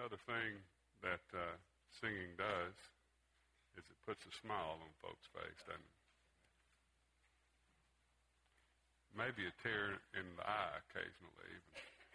Another thing that singing does is it puts a smile on folks' face, doesn't it? Maybe a tear in the eye occasionally even.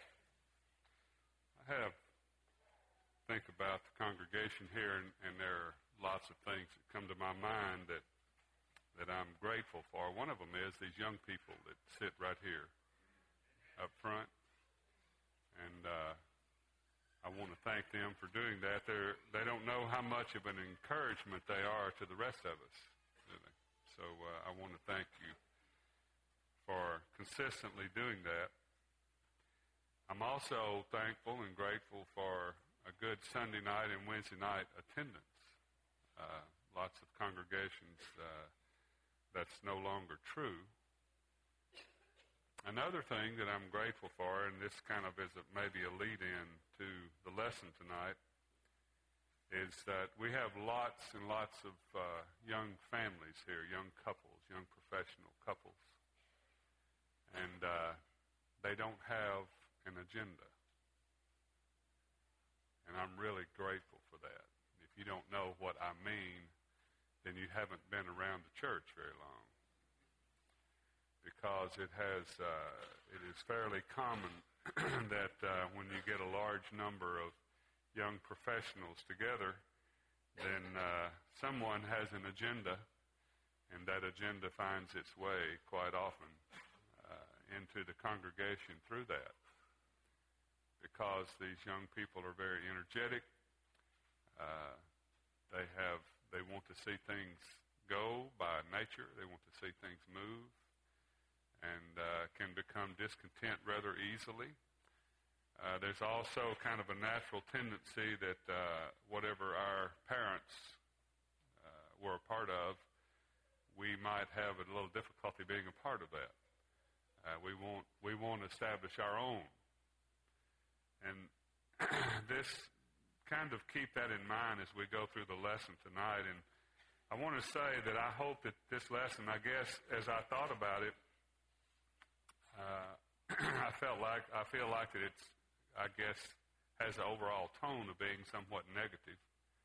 I think about the congregation here, and there are lots of things that come to my mind that I'm grateful for. One of them is these young people that sit right here up front, and I want to thank them for doing that. They don't know how much of an encouragement they are to the rest of us, do they? So I want to thank you for consistently doing that. I'm also thankful and grateful for a good Sunday night and Wednesday night attendance. Lots of congregations, that's no longer true. Another thing that I'm grateful for, and this kind of is maybe a lead-in to the lesson tonight, is that we have lots and lots of young families here, young couples, young professional couples. And they don't have an agenda. And I'm really grateful for that. If you don't know what I mean, then you haven't been around the church very long. Because it is fairly common that when you get a large number of young professionals together, then someone has an agenda, and that agenda finds its way quite often into the congregation through that. Because these young people are very energetic, they want to see things go by nature. They want to see things move, and can become discontent rather easily. There's also kind of a natural tendency that whatever our parents were a part of, we might have a little difficulty being a part of that. We want to establish our own. And this kind of keep that in mind as we go through the lesson tonight. And I want to say that I hope that this lesson, I guess, as I thought about it, I feel like that it's, I guess, has an overall tone of being somewhat negative.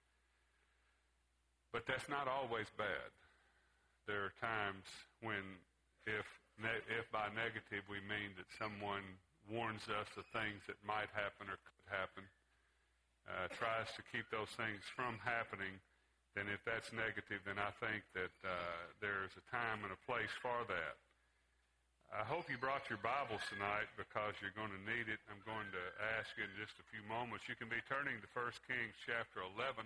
But that's not always bad. There are times when, if by negative we mean that someone warns us of things that might happen or could happen, tries to keep those things from happening, then if that's negative, then I think that there's a time and a place for that. I hope you brought your Bibles tonight because you're going to need it. I'm going to ask you in just a few moments. You can be turning to 1 Kings chapter 11.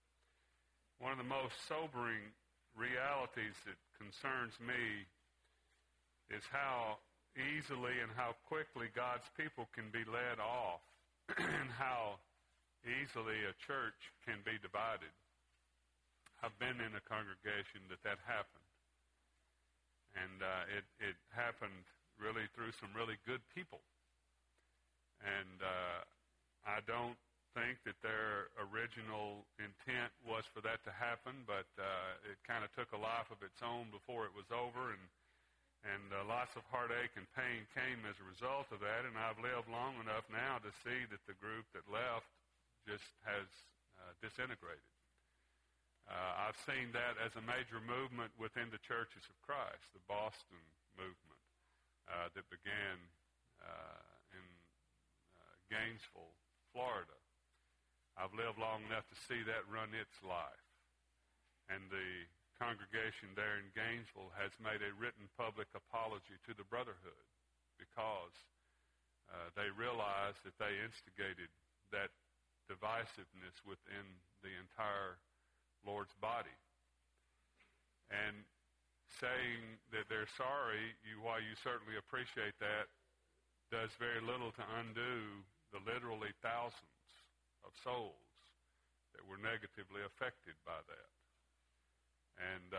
One of the most sobering realities that concerns me is how easily and how quickly God's people can be led off and how easily a church can be divided. I've been in a congregation that happened. And it happened really through some really good people. And I don't think that their original intent was for that to happen, but it kind of took a life of its own before it was over, and lots of heartache and pain came as a result of that. And I've lived long enough now to see that the group that left just has disintegrated. I've seen that as a major movement within the Churches of Christ, the Boston movement that began in Gainesville, Florida. I've lived long enough to see that run its life. And the congregation there in Gainesville has made a written public apology to the Brotherhood because they realized that they instigated that divisiveness within the entire Lord's body. And saying that they're sorry, while you certainly appreciate that, does very little to undo the literally thousands of souls that were negatively affected by that. And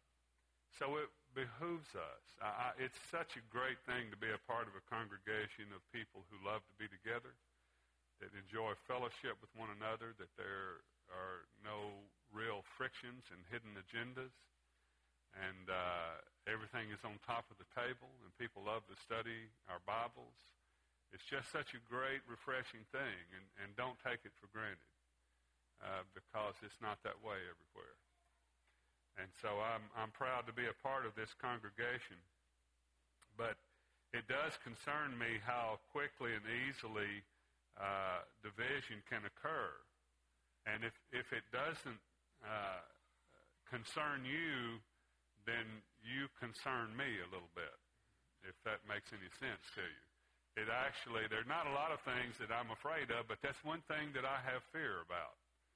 so it behooves us. It's such a great thing to be a part of a congregation of people who love to be together, that enjoy fellowship with one another, that there are no real frictions and hidden agendas, and everything is on top of the table, and people love to study our Bibles, It's just such a great, refreshing thing, and don't take it for granted because it's not that way everywhere. And so I'm proud to be a part of this congregation, but it does concern me how quickly and easily division can occur. And if it doesn't concern you, then you concern me a little bit, if that makes any sense to you. There are not a lot of things that I'm afraid of, but that's one thing that I have fear about.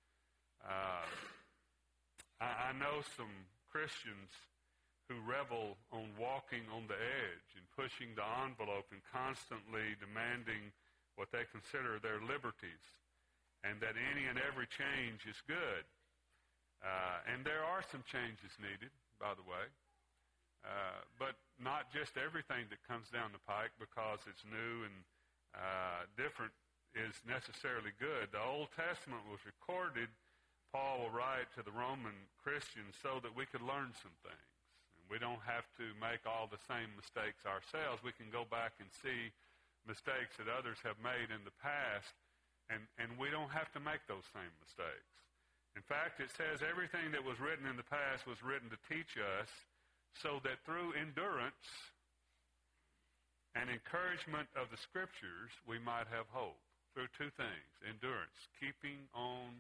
I know some Christians who revel on walking on the edge and pushing the envelope and constantly demanding what they consider their liberties, and that any and every change is good. And there are some changes needed, by the way, but not just everything that comes down the pike because it's new and different is necessarily good. The Old Testament was recorded, Paul will write to the Roman Christians, so that we could learn some things. And we don't have to make all the same mistakes ourselves. We can go back and see mistakes that others have made in the past, and we don't have to make those same mistakes. In fact, it says everything that was written in the past was written to teach us, so that through endurance and encouragement of the Scriptures, we might have hope. Through two things: endurance, keeping on,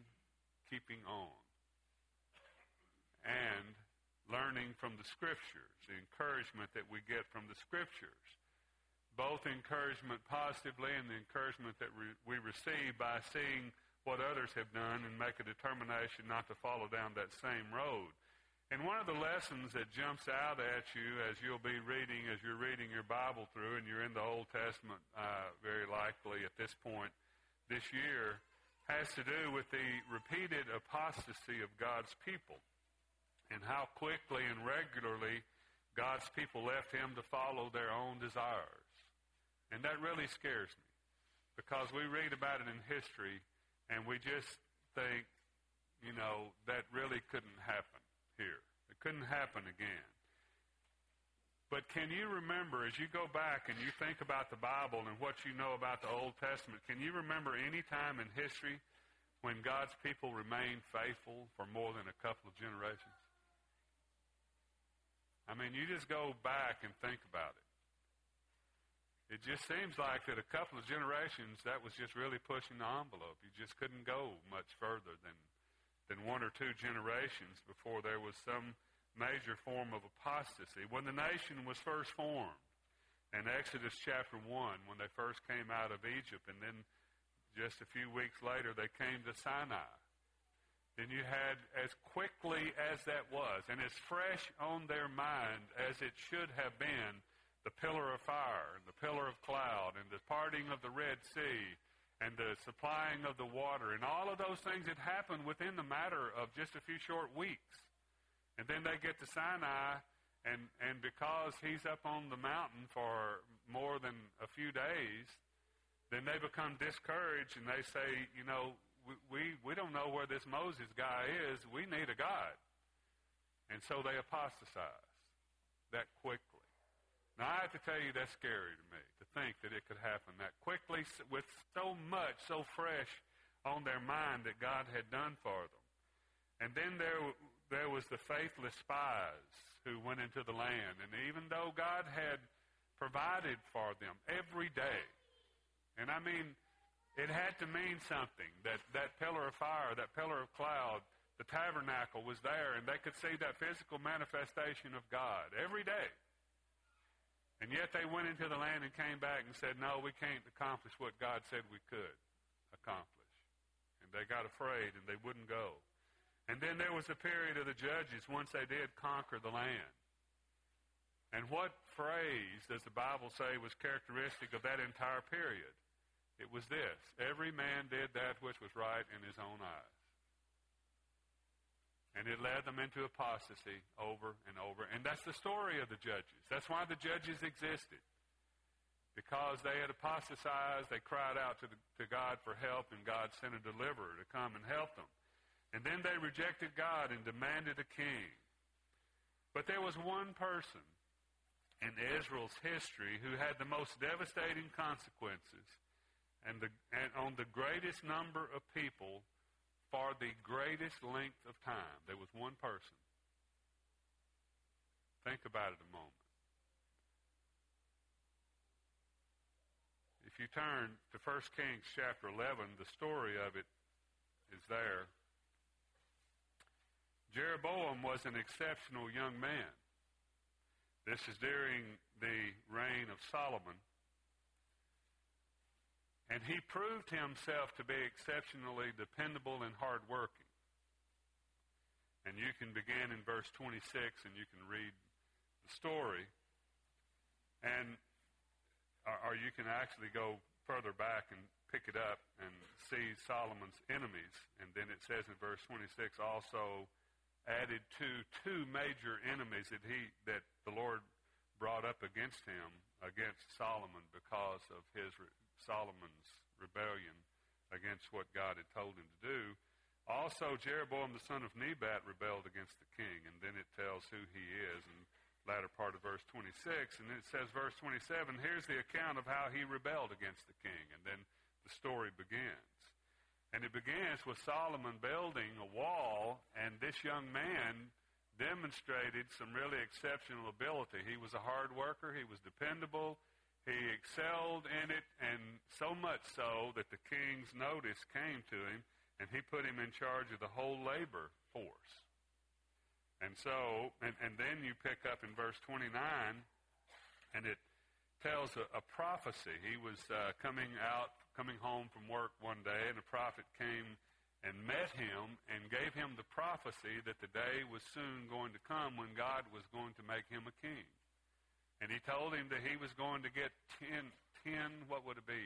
and learning from the Scriptures, the encouragement that we get from the Scriptures. Both encouragement positively and the encouragement that we receive by seeing what others have done and make a determination not to follow down that same road. And one of the lessons that jumps out at you as you're reading your Bible through, and you're in the Old Testament very likely at this point this year, has to do with the repeated apostasy of God's people and how quickly and regularly God's people left him to follow their own desires. And that really scares me because we read about it in history and we just think, that really couldn't happen here. It couldn't happen again. But can you remember, as you go back and you think about the Bible and what you know about the Old Testament, can you remember any time in history when God's people remained faithful for more than a couple of generations? I mean, you just go back and think about it. It just seems like that a couple of generations, that was just really pushing the envelope. You just couldn't go much further than one or two generations before there was some major form of apostasy. When the nation was first formed, in Exodus chapter 1, when they first came out of Egypt, and then just a few weeks later they came to Sinai, then you had, as quickly as that was, and as fresh on their mind as it should have been, the pillar of fire and the pillar of cloud and the parting of the Red Sea and the supplying of the water, and all of those things that happened within the matter of just a few short weeks. And then they get to Sinai, and because he's up on the mountain for more than a few days, then they become discouraged and they say, we don't know where this Moses guy is. We need a God. And so they apostatize that quickly. Now, I have to tell you, that's scary to me, to think that it could happen that quickly with so much, so fresh on their mind that God had done for them. And then there was the faithless spies who went into the land. And even though God had provided for them every day, and I mean, it had to mean something, that pillar of fire, that pillar of cloud, the tabernacle was there, and they could see that physical manifestation of God every day. And yet they went into the land and came back and said, no, we can't accomplish what God said we could accomplish. And they got afraid and they wouldn't go. And then there was a period of the judges once they did conquer the land. And what phrase does the Bible say was characteristic of that entire period? It was this: every man did that which was right in his own eyes. And it led them into apostasy over and over. And that's the story of the judges. That's why the judges existed. Because they had apostatized, they cried out to God for help, and God sent a deliverer to come and help them. And then they rejected God and demanded a king. But there was one person in Israel's history who had the most devastating consequences and on the greatest number of people for the greatest length of time. There was one person. Think about it a moment. If you turn to 1 Kings chapter 11, the story of it is there. Jeroboam was an exceptional young man. This is during the reign of Solomon. And he proved himself to be exceptionally dependable and hardworking. And you can begin in verse 26 and you can read the story. And or you can actually go further back and pick it up and see Solomon's enemies. And then it says in verse 26, also added to two major enemies that the Lord brought up against him, against Solomon, because of Solomon's rebellion against what God had told him to do. Also, Jeroboam the son of Nebat rebelled against the king, and then it tells who he is in the latter part of verse 26, and then it says verse 27, here's the account of how he rebelled against the king, and then the story begins. And it begins with Solomon building a wall, and this young man demonstrated some really exceptional ability. He was a hard worker. He was dependable. He excelled in it, and so much so that the king's notice came to him, and he put him in charge of the whole labor force. And so, and then you pick up in verse 29, and it tells a prophecy. He was coming home from work one day, and a prophet came and met him and gave him the prophecy that the day was soon going to come when God was going to make him a king. And he told him that he was going to get 10, what would it be,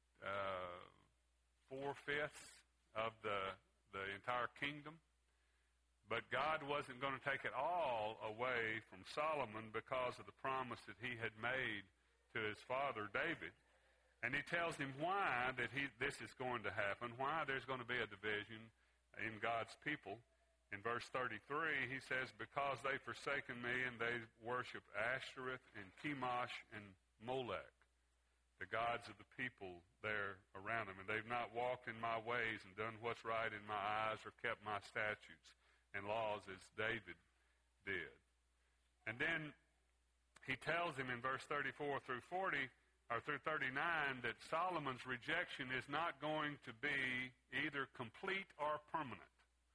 4/5 of the entire kingdom. But God wasn't going to take it all away from Solomon because of the promise that he had made to his father David. And he tells him why that this is going to happen, why there's going to be a division in God's people. In verse 33, he says, because they've forsaken me and they worship Ashtoreth and Chemosh and Molech, the gods of the people there around them. And they've not walked in my ways and done what's right in my eyes or kept my statutes and laws as David did. And then he tells him in verse 34 through 40, or through 39, that Solomon's rejection is not going to be either complete or permanent.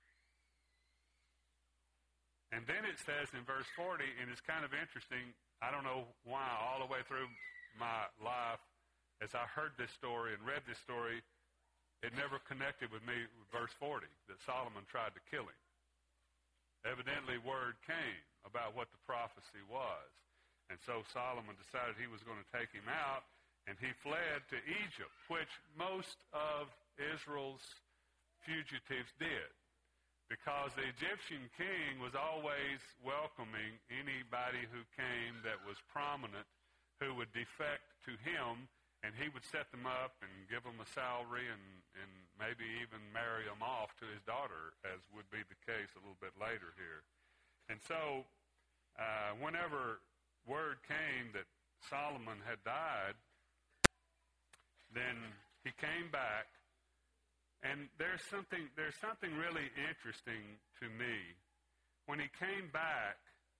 And then it says in verse 40, and it's kind of interesting, I don't know why all the way through my life, as I heard this story and read this story, it never connected with me with verse 40, that Solomon tried to kill him. Evidently, word came about what the prophecy was. And so Solomon decided he was going to take him out, and he fled to Egypt, which most of Israel's fugitives did, because the Egyptian king was always welcoming anybody who came that was prominent, who would defect to him, and he would set them up and give them a salary and maybe even marry them off to his daughter, as would be the case a little bit later here. And so whenever word came that Solomon had died, then he came back, and there's something really interesting to me. When he came back,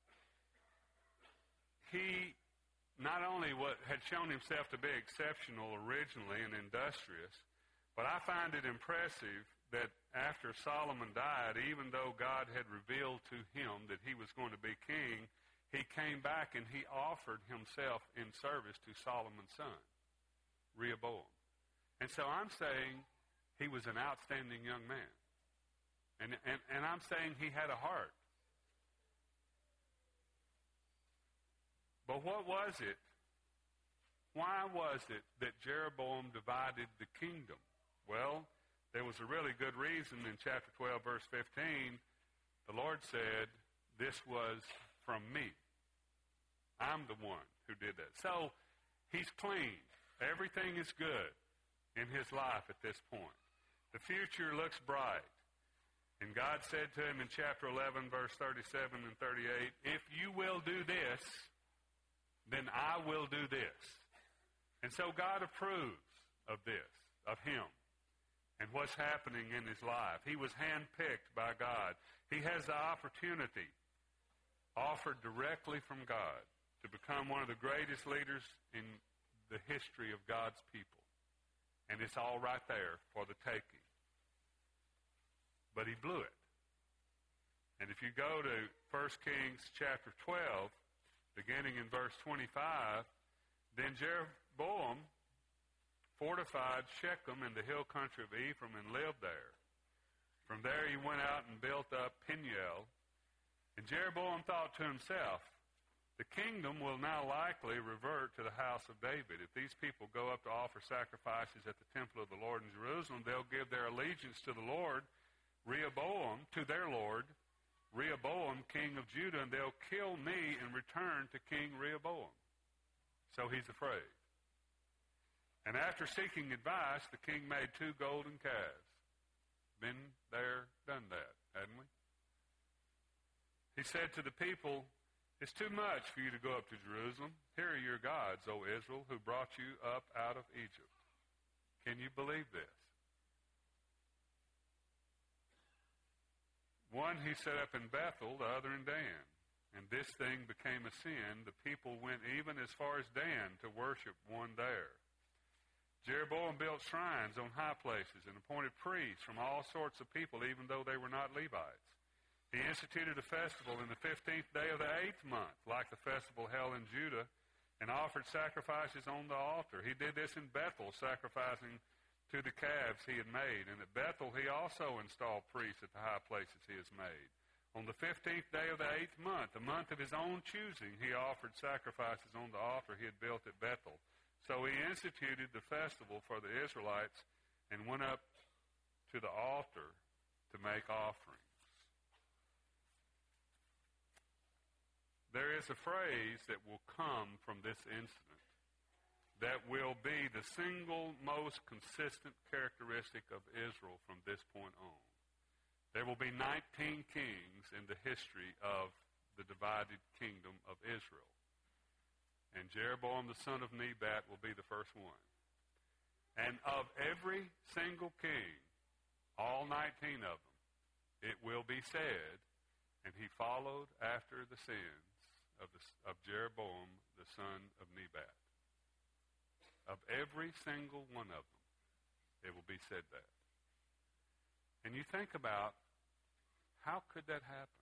he not only had shown himself to be exceptional originally and industrious, but I find it impressive that after Solomon died, even though God had revealed to him that he was going to be king, he came back and he offered himself in service to Solomon's son, Rehoboam. And so I'm saying he was an outstanding young man. And I'm saying he had a heart. But what was it? Why was it that Jeroboam divided the kingdom? Well, there was a really good reason in chapter 12, verse 15. The Lord said, this was from me. I'm the one who did that. So he's clean. Everything is good in his life at this point. The future looks bright. And God said to him in chapter 11, verse 37 and 38, if you will do this, then I will do this. And so God approves of this, of him, and what's happening in his life. He was handpicked by God. He has the opportunity offered directly from God to become one of the greatest leaders in the history of God's people. And it's all right there for the taking. But he blew it. And if you go to 1 Kings chapter 12, beginning in verse 25, then Jeroboam fortified Shechem in the hill country of Ephraim and lived there. From there he went out and built up Peniel. And Jeroboam thought to himself, the kingdom will now likely revert to the house of David. If these people go up to offer sacrifices at the temple of the Lord in Jerusalem, they'll give their allegiance to the Lord, Rehoboam, to their Lord, Rehoboam, king of Judah, and they'll kill me and return to King Rehoboam. So he's afraid. And after seeking advice, the king made 2 golden calves. Been there, done that, hadn't we? He said to the people, it's too much for you to go up to Jerusalem. Here are your gods, O Israel, who brought you up out of Egypt. Can you believe this? One he set up in Bethel, the other in Dan. And this thing became a sin. The people went even as far as Dan to worship one there. Jeroboam built shrines on high places and appointed priests from all sorts of people, even though they were not Levites. He instituted a festival in the 15th day of the 8th month, like the festival held in Judah, and offered sacrifices on the altar. He did this in Bethel, sacrificing to the calves he had made. And at Bethel he also installed priests at the high places he has made. On the 15th day of the 8th month, the month of his own choosing, he offered sacrifices on the altar he had built at Bethel. So he instituted the festival for the Israelites and went up to the altar to make offerings. There is a phrase that will come from this incident that will be the single most consistent characteristic of Israel from this point on. There will be 19 kings in the history of the divided kingdom of Israel. And Jeroboam the son of Nebat will be the first one. And of every single king, all 19 of them, it will be said, and he followed after the sins of Jeroboam the son of Nebat. Of every single one of them, it will be said that. And you think about, how could that happen?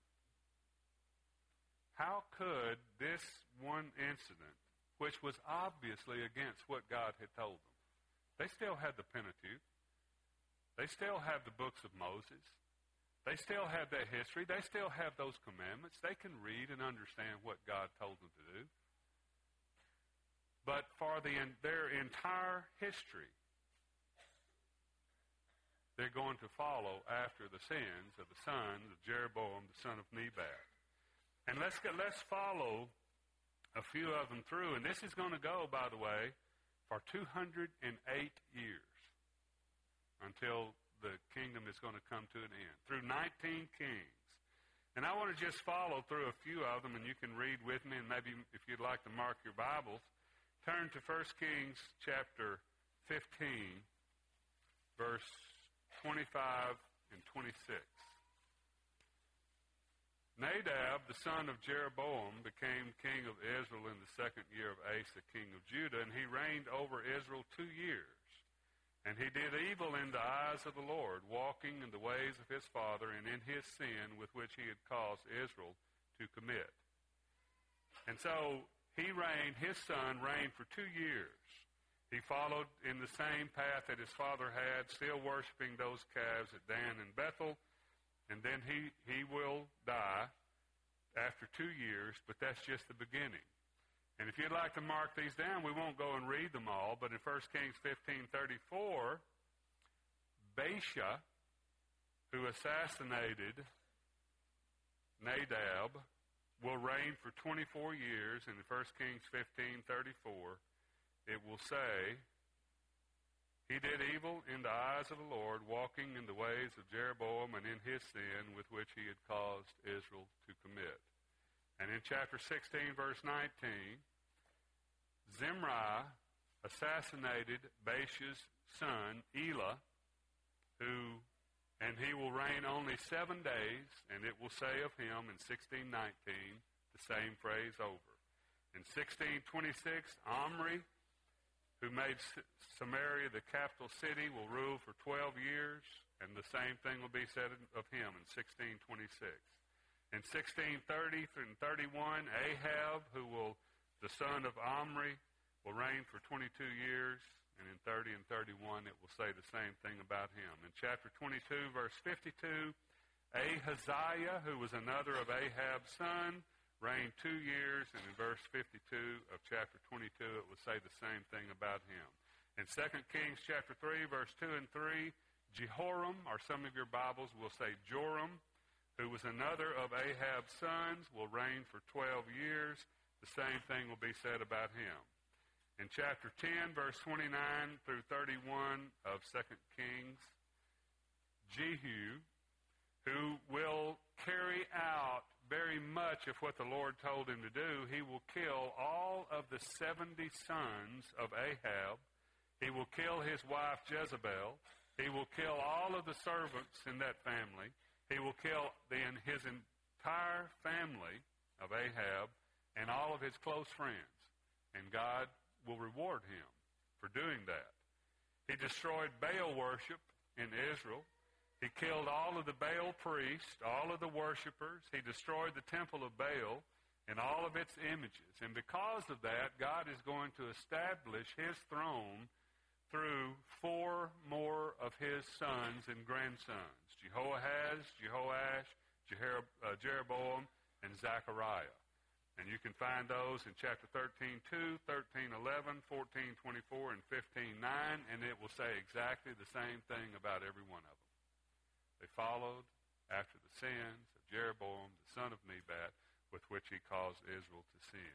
How could this one incident, which was obviously against what God had told them? They still had the Pentateuch. They still have the books of Moses. They still have that history. They still have those commandments. They can read and understand what God told them to do. But for their entire history, they're going to follow after the sins of the sons of Jeroboam, the son of Nebat. And let's follow a few of them through. And this is going to go, by the way, for 208 years until the kingdom is going to come to an end, through 19 kings. And I want to just follow through a few of them, and you can read with me, and maybe if you'd like to mark your Bibles, turn to 1 Kings chapter 15, verse 25 and 26. Nadab, the son of Jeroboam, became king of Israel in the 2nd year of Asa, king of Judah, and he reigned over Israel 2 years. And he did evil in the eyes of the Lord, walking in the ways of his father and in his sin with which he had caused Israel to commit. And so he reigned, his son reigned for 2 years. He followed in the same path that his father had, still worshiping those calves at Dan and Bethel. And then he will die after 2 years, but that's just the beginning. And if you'd like to mark these down, we won't go and read them all, but in 1 Kings 15:34, Baasha, who assassinated Nadab, will reign for 24 years. And in 1 Kings 15:34, it will say, he did evil in the eyes of the Lord, walking in the ways of Jeroboam and in his sin with which he had caused Israel to commit. And in chapter 16, verse 19, Zimri assassinated Baasha's son, Elah, and he will reign only 7 days, and it will say of him in 1619, the same phrase over. In 1626, Omri, who made Samaria the capital city, will rule for 12 years, and the same thing will be said of him in 1626. In 1630 and 31, Ahab, the son of Omri, will reign for 22 years, and in 30 and 31, it will say the same thing about him. In chapter 22, verse 52, Ahaziah, who was another of Ahab's son, reigned 2 years, and in verse 52 of chapter 22, it will say the same thing about him. In 2 Kings chapter 3, verse 2 and 3, Jehoram, or some of your Bibles will say Joram, who was another of Ahab's sons, will reign for 12 years. The same thing will be said about him. In chapter 10, verse 29 through 31 of 2 Kings, Jehu, who will carry out very much of what the Lord told him to do, he will kill all of the 70 sons of Ahab. He will kill his wife Jezebel. He will kill all of the servants in that family. He will kill his entire family of Ahab and all of his close friends. And God will reward him for doing that. He destroyed Baal worship in Israel. He killed all of the Baal priests, all of the worshipers. He destroyed the temple of Baal and all of its images. And because of that, God is going to establish his throne through 4 more of his sons and grandsons, Jehoahaz, Jehoash, Jeroboam, and Zechariah. And you can find those in chapter 13:2, 13:11, 14:24, and 15:9, and it will say exactly the same thing about every one of them. They followed after the sins of Jeroboam, the son of Nebat, with which he caused Israel to sin.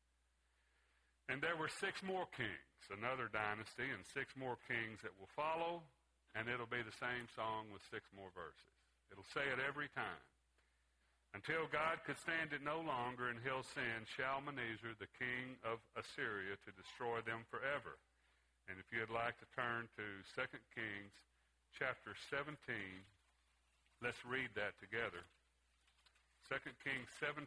And there were 6 more kings, another dynasty, and 6 more kings that will follow, and it'll be the same song with 6 more verses. It'll say it every time. Until God could stand it no longer, and he'll send Shalmaneser, the king of Assyria, to destroy them forever. And if you'd like to turn to 2 Kings chapter 17, let's read that together. 2 Kings 17.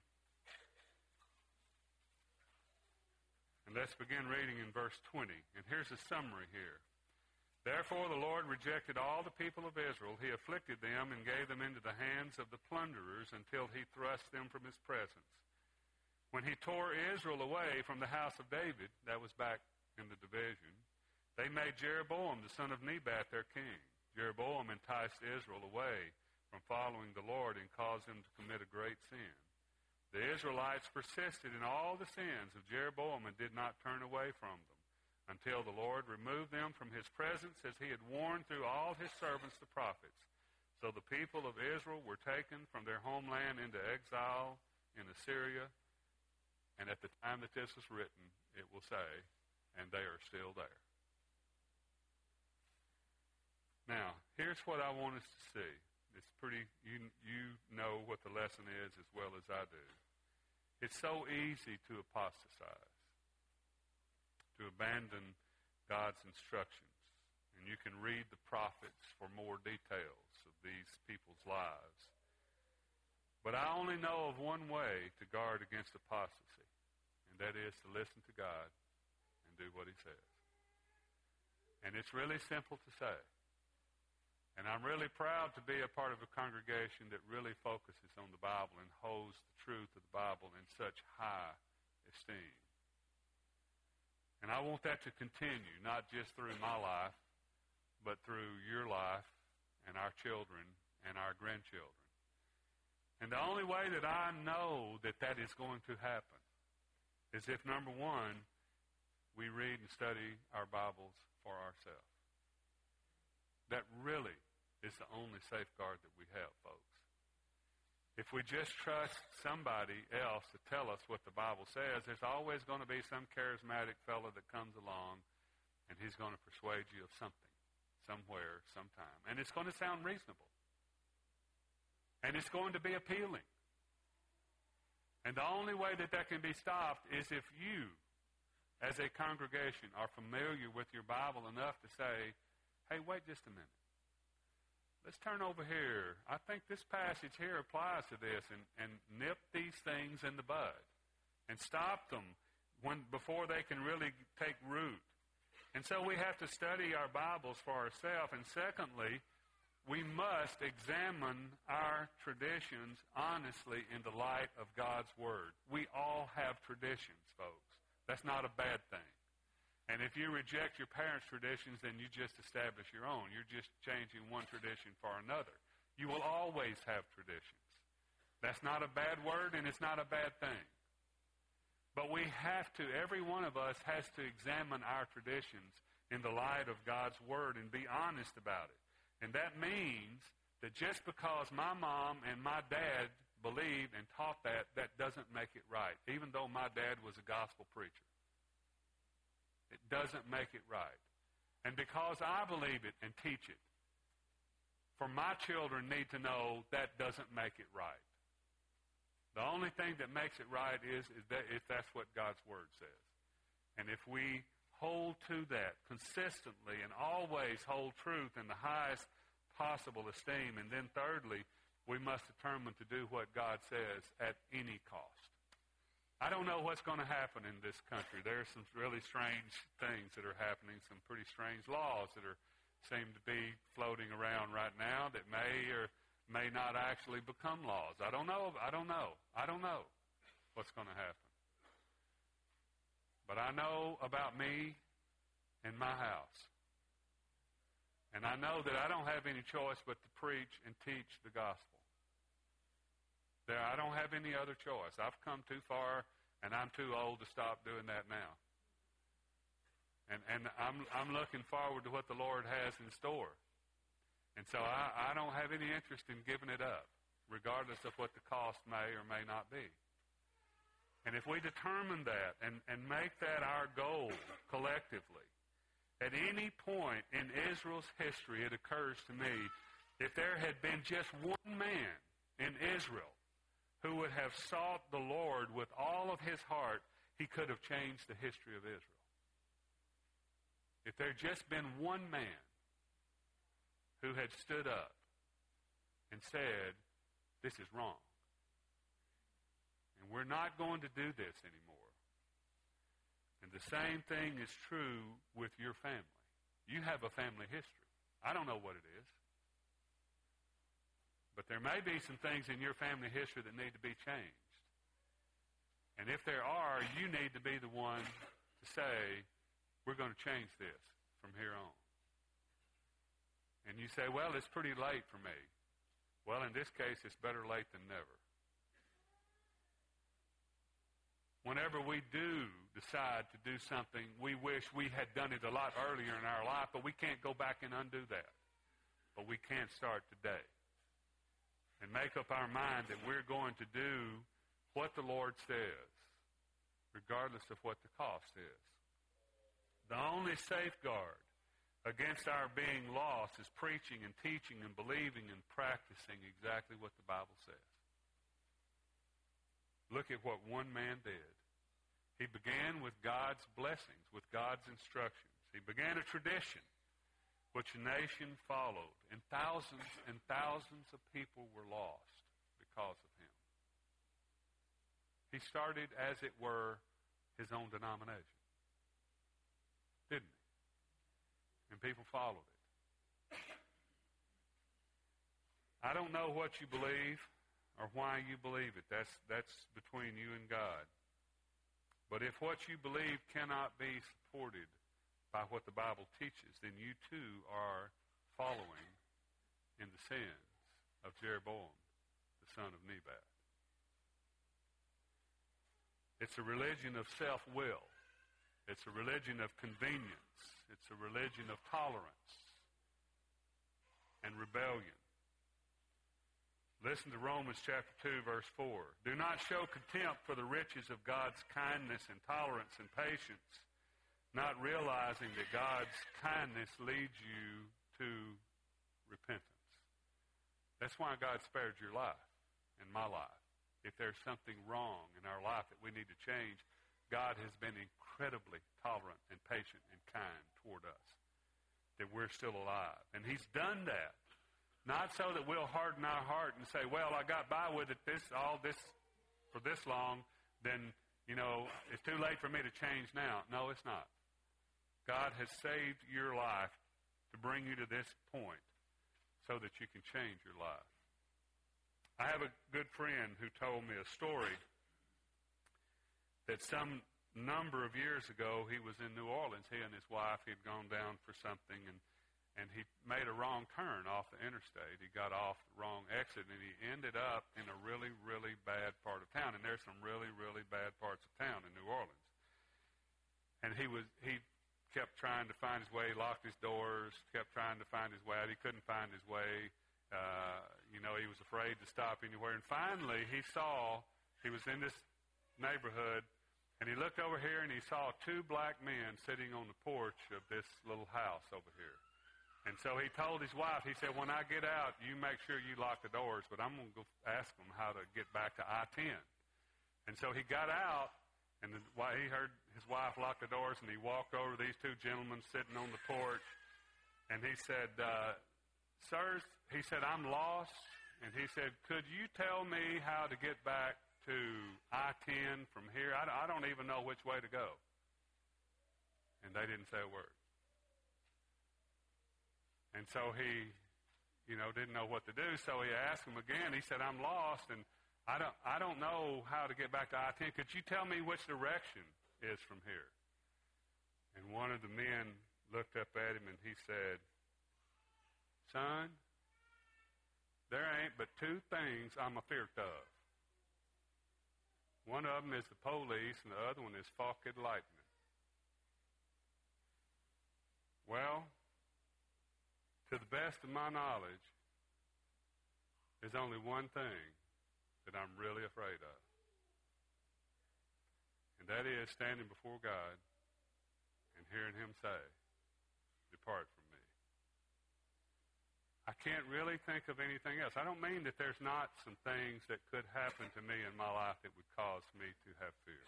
And let's begin reading in verse 20. And here's a summary here. Therefore the Lord rejected all the people of Israel. He afflicted them and gave them into the hands of the plunderers until he thrust them from his presence. When he tore Israel away from the house of David, that was back in the division, they made Jeroboam, the son of Nebat, their king. Jeroboam enticed Israel away from following the Lord and caused them to commit a great sin. The Israelites persisted in all the sins of Jeroboam and did not turn away from them until the Lord removed them from his presence as he had warned through all his servants the prophets. So the people of Israel were taken from their homeland into exile in Assyria, and at the time that this was written, it will say, and they are still there. Now, here's what I want us to see. It's pretty, you know what the lesson is as well as I do. It's so easy to apostatize, to abandon God's instructions. And you can read the prophets for more details of these people's lives. But I only know of one way to guard against apostasy, and that is to listen to God and do what he says. And it's really simple to say. And I'm really proud to be a part of a congregation that really focuses on the Bible and holds the truth of the Bible in such high esteem. And I want that to continue, not just through my life, but through your life and our children and our grandchildren. And the only way that I know that that is going to happen is if, number one, we read and study our Bibles for ourselves. That really is the only safeguard that we have, folks. If we just trust somebody else to tell us what the Bible says, there's always going to be some charismatic fellow that comes along, and he's going to persuade you of something, somewhere, sometime. And it's going to sound reasonable. And it's going to be appealing. And the only way that that can be stopped is if you as a congregation, are familiar with your Bible enough to say, hey, wait just a minute. Let's turn over here. I think this passage here applies to this, and nip these things in the bud and stop them before they can really take root. And so we have to study our Bibles for ourselves. And secondly, we must examine our traditions honestly in the light of God's Word. We all have traditions, folks. That's not a bad thing. And if you reject your parents' traditions, then you just establish your own. You're just changing one tradition for another. You will always have traditions. That's not a bad word, and it's not a bad thing. But we have to, every one of us has to examine our traditions in the light of God's Word and be honest about it. And that means that just because my mom and my dad believed and taught that, that doesn't make it right, even though my dad was a gospel preacher. It doesn't make it right. And because I believe it and teach it, for my children need to know that doesn't make it right. The only thing that makes it right is that if that's what God's Word says. And if we hold to that consistently and always hold truth in the highest possible esteem, and then thirdly, we must determine to do what God says at any cost. I don't know what's going to happen in this country. There are some really strange things that are happening, some pretty strange laws that seem to be floating around right now that may or may not actually become laws. I don't know what's going to happen. But I know about me and my house. And I know that I don't have any choice but to preach and teach the gospel. I don't have any other choice. I've come too far, and I'm too old to stop doing that now. And I'm looking forward to what the Lord has in store. And so I don't have any interest in giving it up, regardless of what the cost may or may not be. And if we determine that and make that our goal collectively, at any point in Israel's history, it occurs to me, if there had been just one man in Israel who would have sought the Lord with all of his heart, he could have changed the history of Israel. If there had just been one man who had stood up and said, this is wrong, and we're not going to do this anymore. And the same thing is true with your family. You have a family history. I don't know what it is. But there may be some things in your family history that need to be changed. And if there are, you need to be the one to say, we're going to change this from here on. And you say, well, it's pretty late for me. Well, in this case, it's better late than never. Whenever we do decide to do something, we wish we had done it a lot earlier in our life, but we can't go back and undo that. But we can start today and make up our mind that we're going to do what the Lord says, regardless of what the cost is. The only safeguard against our being lost is preaching and teaching and believing and practicing exactly what the Bible says. Look at what one man did. He began with God's blessings, with God's instructions. He began a tradition which a nation followed, and thousands of people were lost because of him. He started, as it were, his own denomination, didn't he? And people followed it. I don't know what you believe or why you believe it. That's between you and God. But if what you believe cannot be supported by what the Bible teaches, then you too are following in the sins of Jeroboam, the son of Nebat. It's a religion of self-will. It's a religion of convenience. It's a religion of tolerance and rebellion. Listen to Romans chapter 2, verse 4. Do not show contempt for the riches of God's kindness and tolerance and patience, not realizing that God's kindness leads you to repentance. That's why God spared your life and my life. If there's something wrong in our life that we need to change, God has been incredibly incredibly tolerant and patient and kind toward us, that we're still alive. And he's done that. Not so that we'll harden our heart and say, well, I got by with it for this long, then, it's too late for me to change now. No, it's not. God has saved your life to bring you to this point so that you can change your life. I have a good friend who told me a story that some number of years ago he was in New Orleans. He and his wife, he had gone down for something, and he made a wrong turn off the interstate. He got off the wrong exit, and he ended up in a really, really bad part of town. And there's some really, really bad parts of town in New Orleans. And he kept trying to find his way. He locked his doors, kept trying to find his way out. He couldn't find his way. He was afraid to stop anywhere. And finally, he was in this neighborhood, and he looked over here, and he saw two black men sitting on the porch of this little house over here. And so he told his wife, he said, when I get out, you make sure you lock the doors, but I'm going to go ask them how to get back to I-10. And so he got out, and he heard his wife lock the doors, and he walked over to these two gentlemen sitting on the porch, and he said, sirs, he said, I'm lost. And he said, could you tell me how to get back to I-10 from here? I don't even know which way to go. And they didn't say a word. And so he, didn't know what to do. So he asked them again. He said, I'm lost, and I don't know how to get back to I-10. Could you tell me which direction is from here? And one of the men looked up at him, and he said, son, there ain't but two things I'm afeard of. One of them is the police, and the other one is forked lightning. Well, to the best of my knowledge, there's only one thing that I'm really afraid of. And that is standing before God and hearing him say, depart from me. I can't really think of anything else. I don't mean that there's not some things that could happen to me in my life that would cause me to have fear.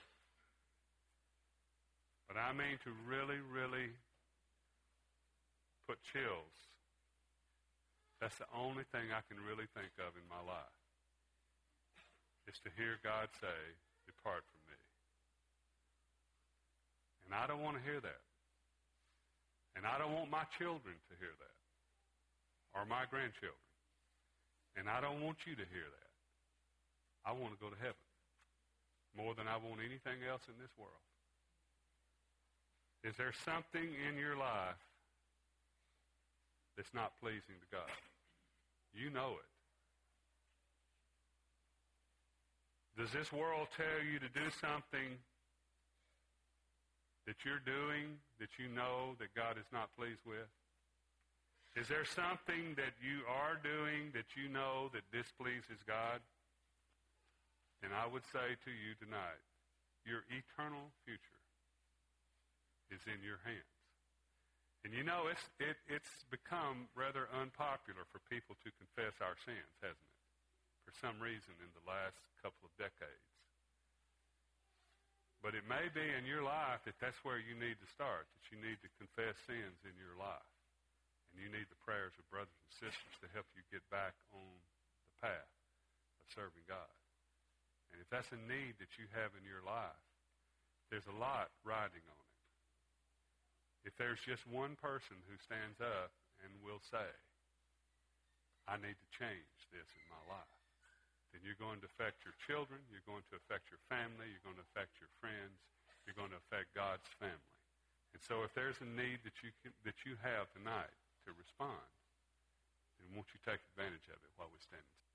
But I mean to really, really put chills. That's the only thing I can really think of in my life, is to hear God say, depart from me. And I don't want to hear that. And I don't want my children to hear that, or my grandchildren. And I don't want you to hear that. I want to go to heaven more than I want anything else in this world. Is there something in your life that's not pleasing to God? You know it. Does this world tell you to do something that you're doing that you know that God is not pleased with? Is there something that you are doing that you know that displeases God? And I would say to you tonight, your eternal future is in your hands. And it's become rather unpopular for people to confess our sins, hasn't it? For some reason in the last couple of decades. But it may be in your life that that's where you need to start, that you need to confess sins in your life. And you need the prayers of brothers and sisters to help you get back on the path of serving God. And if that's a need that you have in your life, there's a lot riding on it. If there's just one person who stands up and will say, I need to change this in my life, then you're going to affect your children, you're going to affect your family, you're going to affect your friends, you're going to affect God's family. And so if there's a need that you have tonight to respond, then won't you take advantage of it while we stand